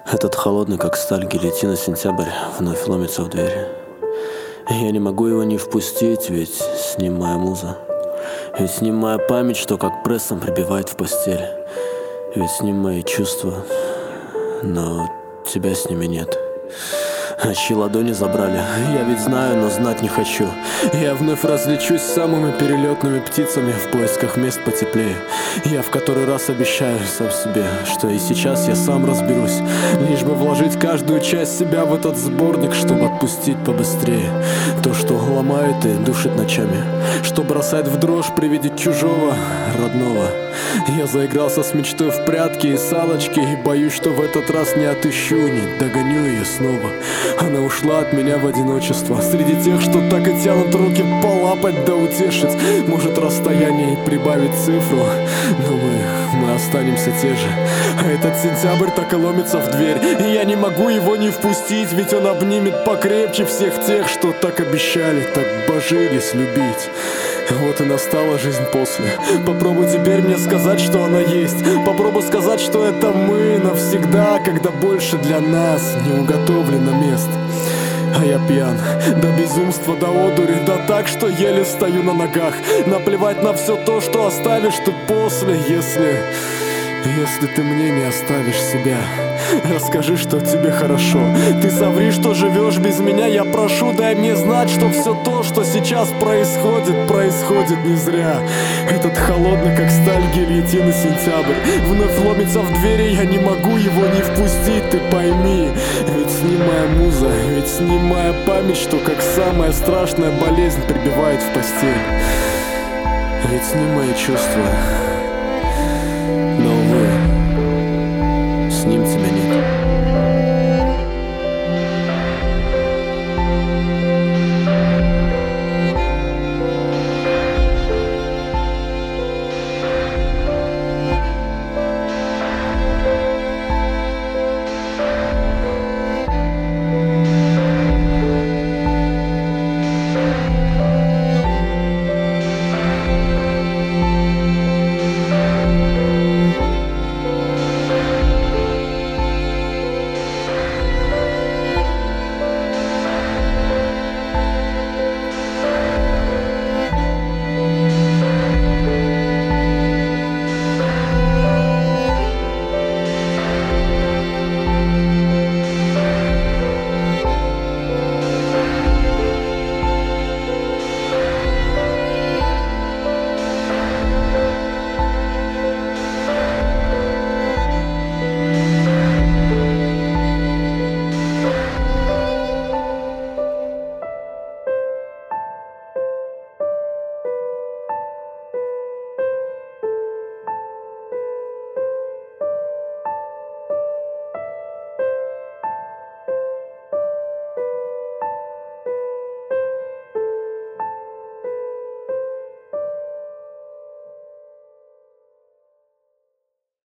Этот холодный, как сталь, гильотина сентябрь вновь ломится в дверь. Я не могу его не впустить, ведь с ним моя муза. Ведь с ним моя память, что как прессом прибивает в постель. Ведь с ним мои чувства, но тебя с ними нет. А чьи ладони забрали, я ведь знаю, но знать не хочу. Я вновь различусь с самыми перелетными птицами в поисках мест потеплее. Я в который раз обещаю сам себе, что и сейчас я сам разберусь, лишь бы вложить каждую часть себя в этот сборник, чтобы отпустить побыстрее то, что ломает и душит ночами, что бросает в дрожь при виде чужого, родного. Я заигрался с мечтой в прятки и салочки, и боюсь, что в этот раз не отыщу, не догоню ее снова. Она ушла от меня в одиночество среди тех, что так и тянут руки полапать да утешить. Может, расстояние и прибавить цифру, но мы останемся те же. А этот сентябрь так и ломится в дверь, и я не могу его не впустить, ведь он обнимет покрепче всех тех, что так обещали, так божились любить. Вот и настала жизнь после. Попробуй теперь мне сказать, что она есть. Попробуй сказать, что это мы навсегда, когда больше для нас не уготовлено мест. А я пьян, до безумства, до одури, да так, что еле стою на ногах. Наплевать на все то, что оставишь ты после, если ты мне не оставишь себя. Расскажи, что тебе хорошо. Ты соври, что живешь без меня. Я прошу, дай мне знать, что все то, что сейчас происходит не зря. Этот холодный, как сталь, гильотина сентябрь вновь ломится в двери. Я не могу его не впустить, ты пойми. Ведь с ним моя муза, ведь с ним моя память, что как самая страшная болезнь прибивает в постель. Ведь с ним мои чувства,